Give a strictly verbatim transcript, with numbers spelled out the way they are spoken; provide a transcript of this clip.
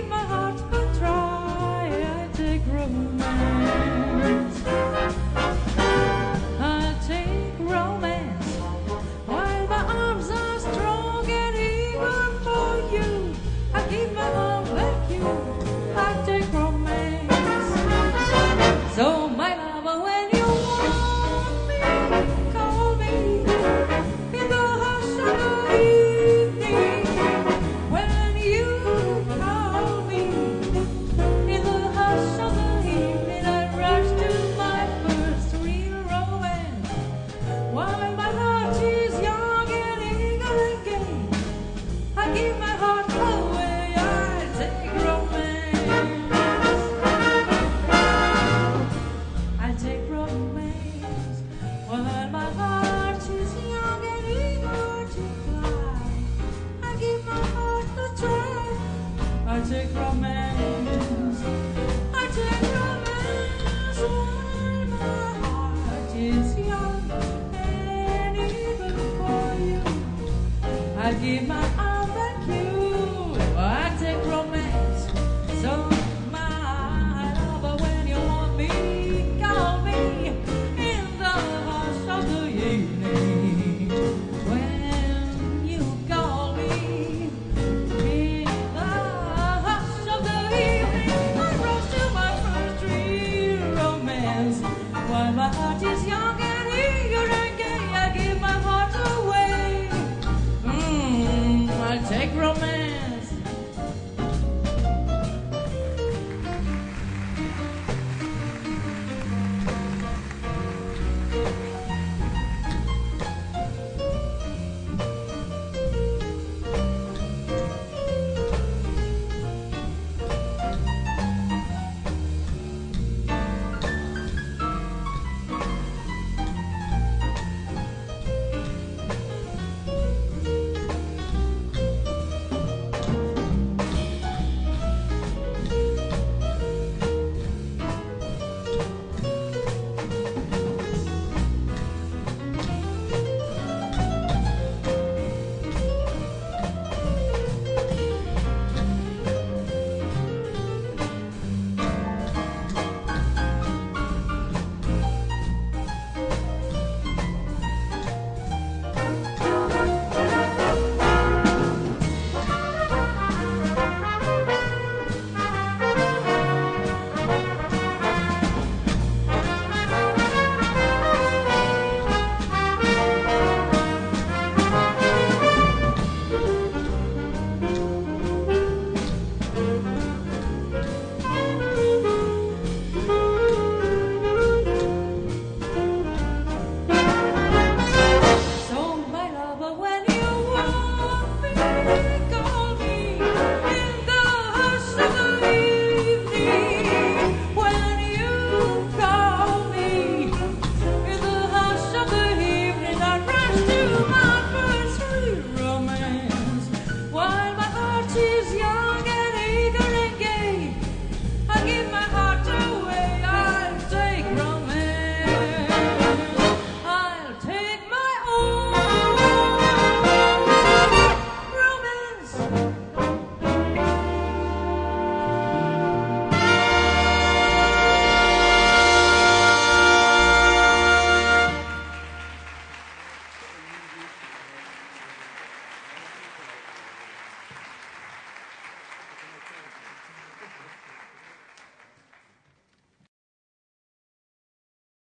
give my heart a try. I take romance. I take romance while my arms are strong and eager for you. I give my heart like you. I take romance. So my lover, when you want me, call me in the hush of the evening. When you call me in the hush of the evening, I rush to my first real romance. While my heart is young and eager and gay, I give my heart away. I take romance. I take romance while my heart is young and eager to fly. I give my heart a try. I take romance. I take romance while my heart is young and eager for you. I give my